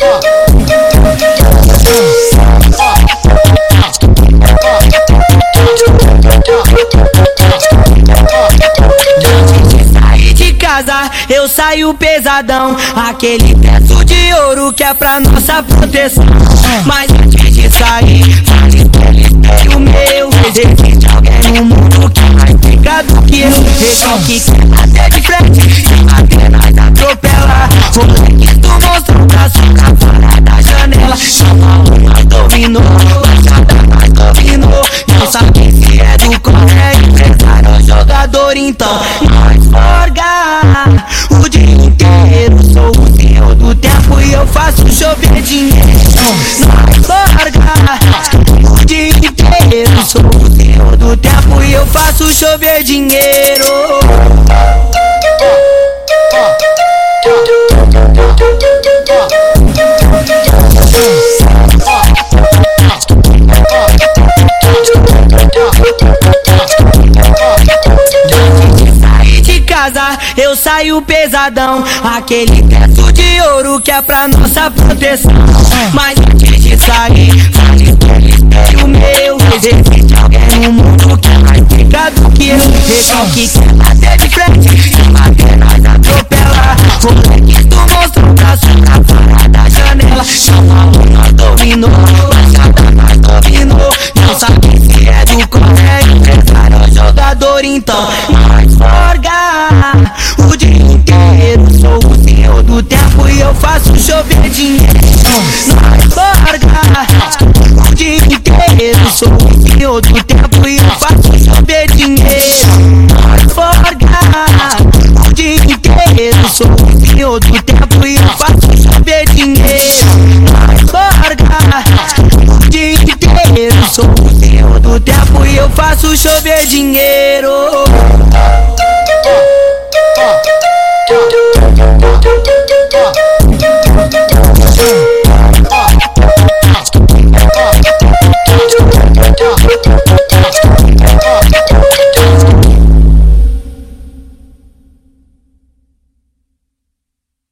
Eu saio pesadão, aquele peço de ouro que é pra nossa proteção. Mas antes de sair, fale pelo meu. Existe alguém no mundo que é mais pica do que eu. Recalque que bater de frente, se bater nós atropela. Moleque do monstro pra socar fora da janela. São Paulo nós dominou, Baixada nós dominou. Não sabe se é do corre, empresário ou jogador, então nós forga o dia inteiro. Sou o senhor do tempo e eu faço chover dinheiro. Nós forga o dia inteiro. Sou o senhor do tempo e eu faço chover dinheiro. Eu saio pesadão, aquele teto de ouro que é pra nossa proteção. Mas antes de sair, fale pelo meu. Existe alguém no mundo que é mais pica do que eu. Recalque que é bater de frente, se bater nós atropela. Moleque do monstro pra socar fora da janela. São Paulo nós dominou, Baixada nós dominou. Não sabe se é do corre, empresário ou jogador, então nós forga o dia inteiro. Sou o senhor do tempo e eu faço chover dinheiro. Nós forga o dia inteiro. Sou o senhor do tempo e eu faço chover dinheiro. Nós forga o dia inteiro. Sou o senhor do tempo e eu faço chover dinheiro. Nós forga o dia inteiro. Sou o senhor do tempo e eu faço chover dinheiro.